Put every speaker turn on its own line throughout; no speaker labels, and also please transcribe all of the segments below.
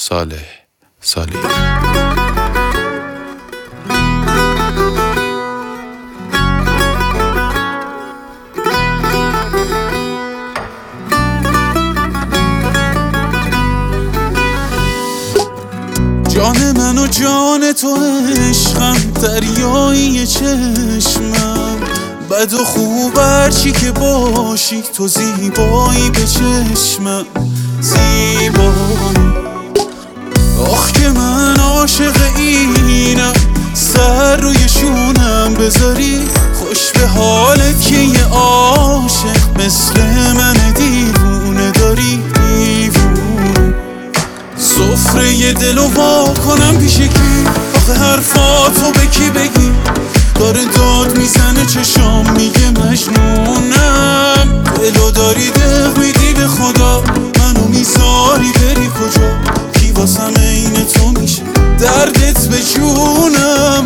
صالحی.
جان من و جان تو عشقم، دریایی چشمم، بد و خوب هرچی که باشی تو زیبایی به چشمم، زیبایی. آخ که من عاشق اینم، سر روی شونم بذاری، خوش به حالت که یه عاشق مثل من دیوونه داری، دیوونه. سفره دل و وا کنم پیش کی؟ آخه حرفاتو به کی بگی؟ داره داد میزنه چشام میگه مجنونم، دلو داری دق میدی به خدا، منو میذاری بری کجا؟ کی واسم عین تو میشه دردت به جونم؟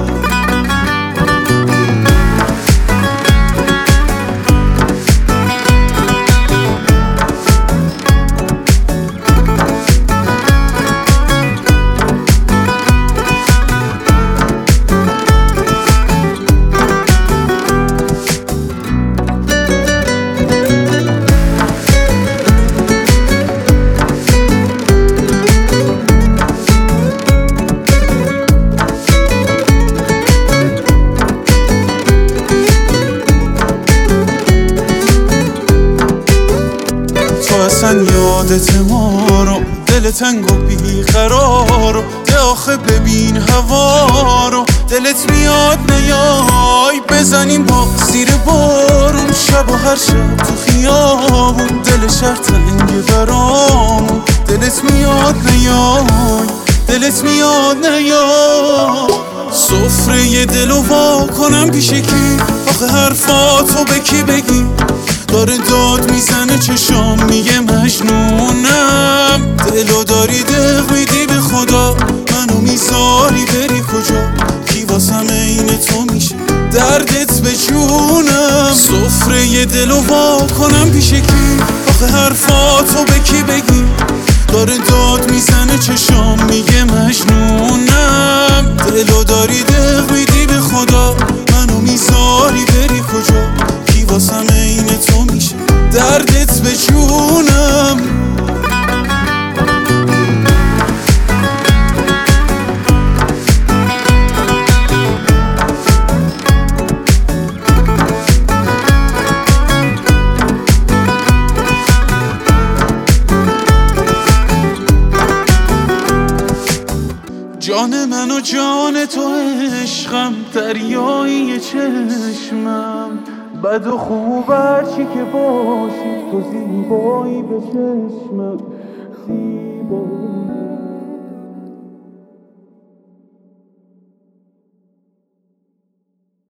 اصلا یادت ما رو، دل تنگ و بیقرار رو، ده آخه ببین هوا رو، دلت میاد نیای بزنیم با زیر بارون، شب و هر شب تو خیابون، دل شهر تنگ برامون، دلت میاد نیای، دلت میاد نیای. سفره دلو وا کنم پیش کی؟ آخه حرفاتو به کی بگی؟ داره داد میزنه چشام میگه مجنونم، دلو داری دق میدی به خدا، منو میذاری بری کجا؟ کی واسم عین تو میشه دردت به جونم؟ سفره دلو وا کنم پیش کی؟ آخه حرفاتو به کی بگی؟ داره داد میزنه چشام میگه مجنونم، دلو داری دق میدی به خدا، منو میذاری بری کجا؟ کی واسم عین تو میشه دردت به جونم؟ جان من و جان تو عشقم، دریایی چشمم، بد و خوب هرچی که باشی تو زیبایی به چشمم، زیبایی.